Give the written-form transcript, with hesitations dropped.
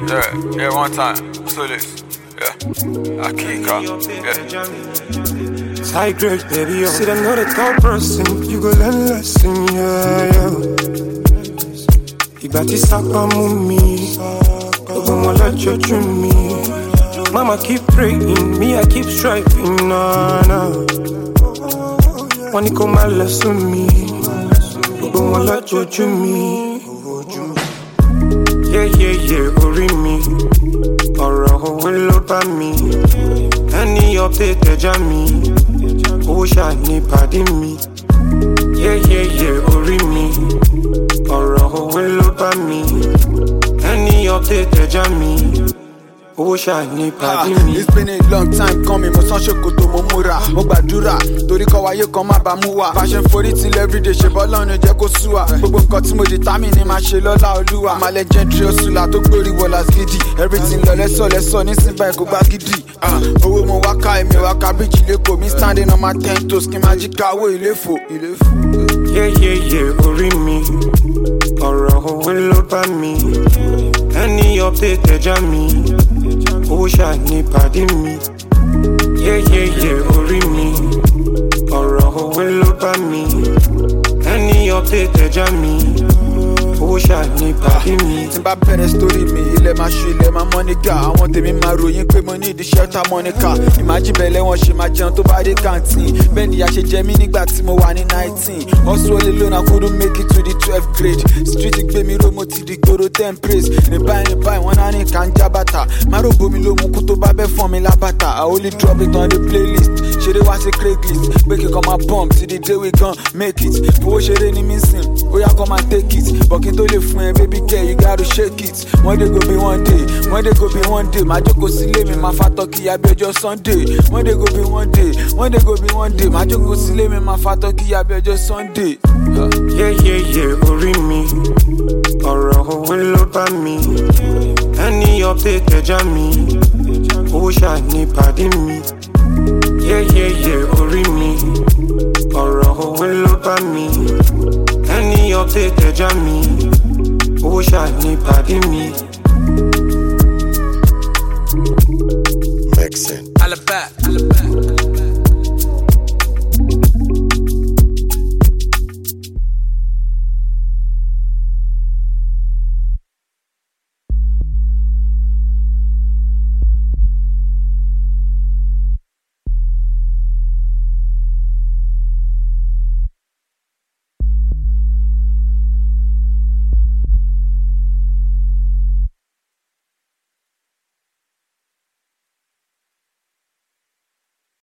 Yeah, one time. So this. Yeah. I keep calm. Yeah. High grade, baby, yo. See them know the top person. You go learn lesson, yeah. You got to stop and move me. Go more let you dream me. Mama keep praying, me I keep striving, no. When you come and listen me, go more let you dream me. Yeah, ori mi. Ọ̀rọ̀ òwe ló bá mi. Any update ẹja mi. Ó ṣàní pàdé mi. Yeah, ori mi. Ọ̀rọ̀ òwe ló bá mi. Any update ẹja mi. Ó ṣàní pàdé mi. It's been a long time coming, mo san ṣòkòtò mo múra. Mo gbàdúrà, torí kọ́ wáyé kan má bàa mú wa. Fashion forí till everyday ṣe bọ́ lọ́run jẹ́ kó sú wa. Gbogbo nǹkan tí mo determine ni máa ṣe lọ́lá olúwa. Àmà legendary Osula tó gbórí wọlá gidi. Everything lọ lẹ́sọ̀ nísìnyí báyìí kò gbá gidi. Owó mo wá ká èmi wá ká bíjì lẹ́kọ̀ọ́. Mi standing on my 10 toes kí n máa jí káwó ìléfò. Yeah, ori mi. Ọ̀rọ̀ òwe ló bá mi. Any update ẹja mi. Ó ṣàní pàdé mi. Yeah, ori mi. Ọ̀rọ̀ òwe ló bá mi. Any update ẹja mi. Ó ṣàní pàdé mi. Tí n bá bẹ̀rẹ̀ story mi, ilẹ̀ máa ṣú ilẹ̀ máa mọ́nígà. Àwọn tèmi máa ròyìn pé mo ní ìdí shelter Monica. Ìmájìbẹ̀lẹ̀ wọn ṣe máa jẹun tó bá dé canteen. Bẹ́ẹ̀ ni ìyá ṣe jẹ mí nígbà tí mo wà ní 19. Also alone I couldn't make it to the 12th grade. Street gbé mi ró mo ti di gbòòrò 10 praise. Ní báyìí wọ́n náà ní ká ń já bàtà. Márùbọ̀ mi ló mú kú tó bá bẹ́ fọ́n mi lábàtà. I only drop it on the playlist. Ṣeré wá sí Craigslist. Pé kíkan máa bump till the day we gon' make it. Fowó ṣeré ní mí sìn, ó yá kọ́ máa take it. Bọ̀kí tó lè fún ẹ baby girl you gotta shake it. One day go be one day, one day go be one day. Máa jókòó sílé mi máa fa tọ́kì àbí ọjọ́ Sunday. One day go be one day, one day go be one day. Máa jókòó sílé mi máa fa tọ́kì àbí ọjọ́ Sunday. Yeah, ori mi. Ọ̀rọ̀ òwe ló bá mi. Any update ẹja mi. Ó ṣàní pàdé mi. Yeah, ori mi. Ọ̀rọ̀ òwe ló bá mi. Any update ẹja mi. Ó ṣàní pàdé mi. Mixing. Alabama.